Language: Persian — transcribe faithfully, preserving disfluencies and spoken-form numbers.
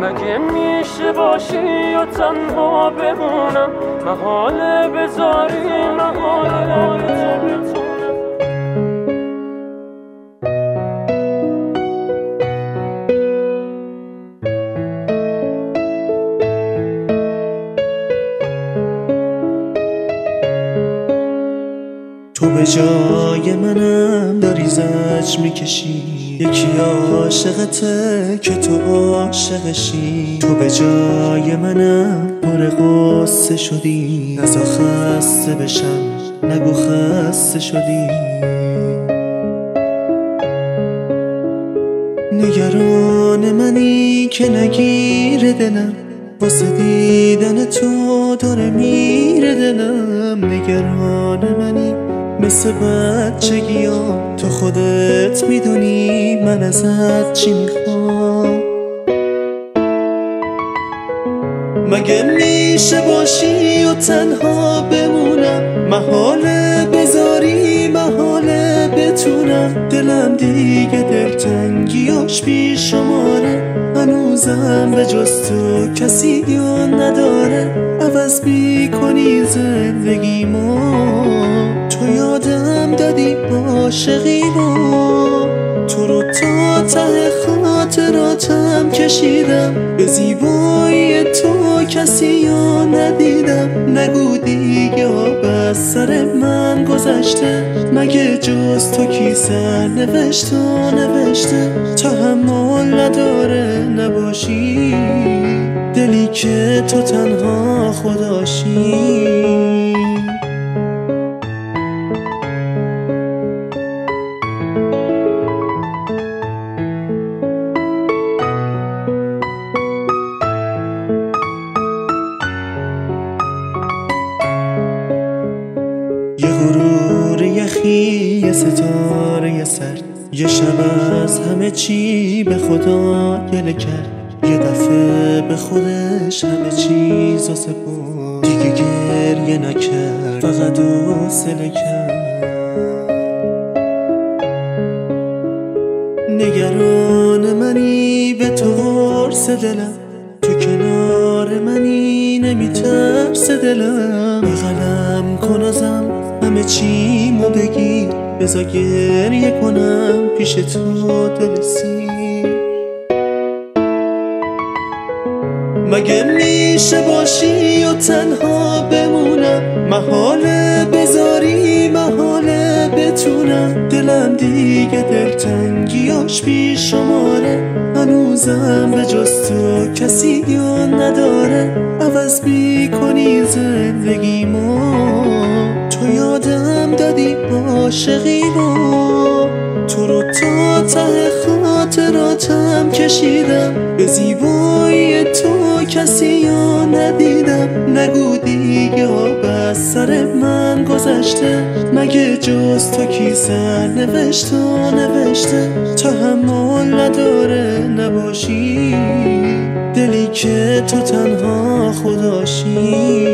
مگه میشه باشی و تنها بمونم؟ محاله بذاری محاله بتونم. تو به جای منم داری زجر میکشی، یکی عاشقته که تو عاشقشی. تو به جای منم پر غصه شدی، نزا خسته بشم نگو خسته شدی. نگران منی که نگیره دلم، واسه دیدن تو داره میره دلم. نگران منی مثل بچگیام، تو خودت میدونی من ازت چی میخوام. مگه میشه باشی و تنها بمونم؟ محاله بذاری محاله بتونم. دلم دیگه دلتنگیاش بی شماره، هنوزم به جز تو کسی یا نداره. عوض میکنی زندگیمو، تو یادم دادی عاشقیمو. تو رو تا ته خاطراتم کشیدم، به زیبایی تو کسی یا ندیدم. نگو دیگه آب از سر من گذشته، مگه جز تو کی سر نوشت و نوشته؟ تحمل نداره نباشی، دلی که تو تنها خداشی. یه غرور یخی، یه ستاره سرد، یه شب از همه چی به خدا گله کرد. یه دفعه به خودش همه چیزو سپرد، دیگه گریه نکرد فقط حوصله کرد. نگران منی به تو قرص دلم، تو کنار منی نمیترس دلم. بغلم کن ازم همه چیمو بگیر، بذار گریه کنم پیش تو دل سیر. مگه میشه باشی و تنها بمونم؟ محاله بذاری محاله بتونم. دلم دیگه دلتنگیاش بی شماره، هنوزم به جز تو کسی یا نداره. عوض میکنی زندگیمو، تو یادم دادی عاشقیمو. تو رو تا ته خاطراتم کشیدم، به زیبایی تو کسی یا ندیدم. نگو دیگه آب از سر من گذشته، مگه جز تو کی سر نوشت و نوشته؟ تحمل نداره نباشی، دلی که تو تنها خداشی.